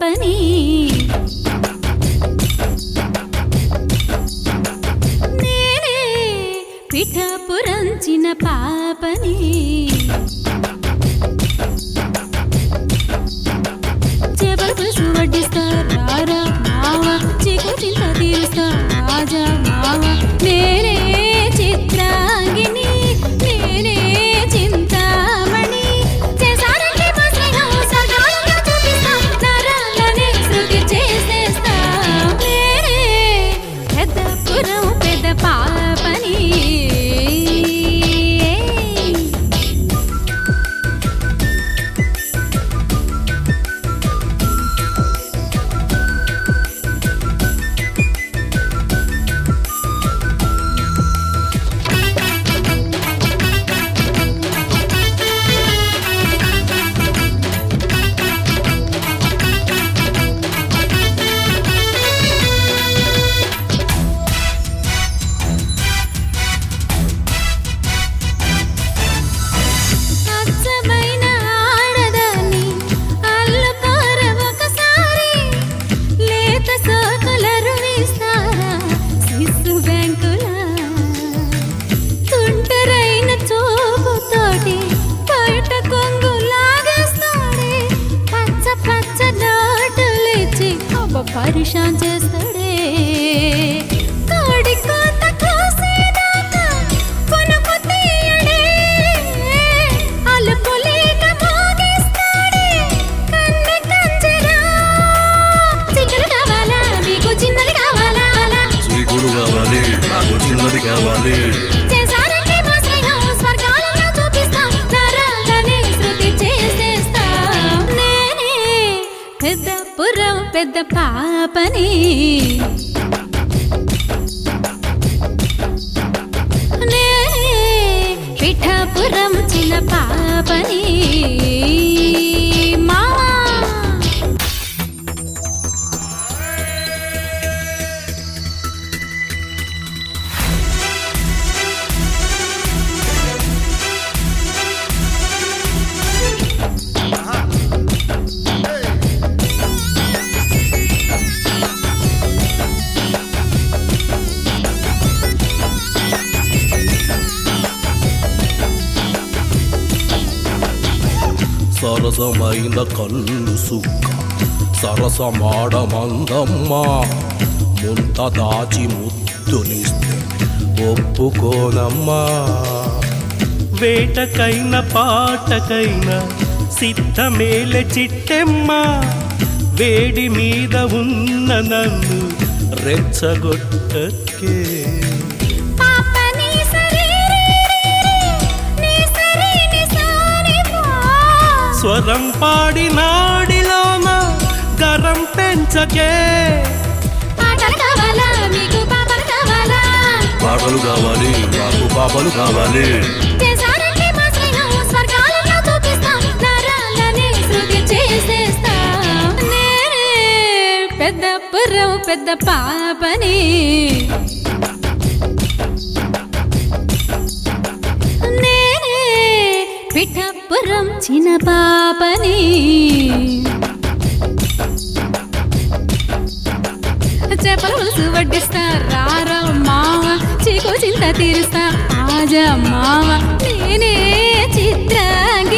పాపని నేనే పిఠాపురంచిన పాపని చేపల పులుసు వడ్డిస్తా రారా మావా చీకు చింత తీరుస్తా రాజా మావా నేనే చిత్రాంగిని నేనే చింతామణి చేసారంటే మా స్నేహం సర్గాలంగా చూపిస్తా నరాలనే శృతి చేసేస్తా నేనే పెద్దపురం పెద్ద పాపని పరిశాన్ చేస్తాడే కోడి కోత కోసేదాకా కొనుకు తీయడే అలుపులేక మోగిస్తాడే కన్నె కంజరా చిక్కులు కావాలా మీకు చిన్నది కావాలా చిక్కులు కావాలి నాకు చిన్నది కావాలి చేసారంటే మా స్నేహం స్వర్గాలంగా చూపిస్తా నరాలనే శృతి చేసేస్తా నేనే పెద్దపురం పెద్ద పాపని నేనే పిఠాపురం చిన్న పాపని మావా సరసమైన కళ్ళు సుక్క సరసమాడమందమ్మా ముంత దాచి ముద్దునిస్తే ఒప్పుకోనమ్మా వేటకైన పాటకైన సిద్ధమేలె చిట్టెమ్మా వేడి మీద ఉన్న నన్ను రెచ్చగొట్టకే స్వరం పాడి నాడిలోన గరం పెంచకే పాటలు కావాలా మీకు పాపలు కావాలా పాటలు కావాలి నాకు పాపలు కావాలి చేసారంటే మా స్నేహం స్వర్గాలంగా చూపిస్తా నరాలనే శృతి చేసేస్తా నేనే పెద్దపురం పెద్ద పాపని నేనే పిఠాపురం చిన్న పాపని చేపల పులుసు వడ్డిస్తా రారా మావా చీకు చింత తీరుస్తా ఆజా మావా నేనే చిత్రాంగి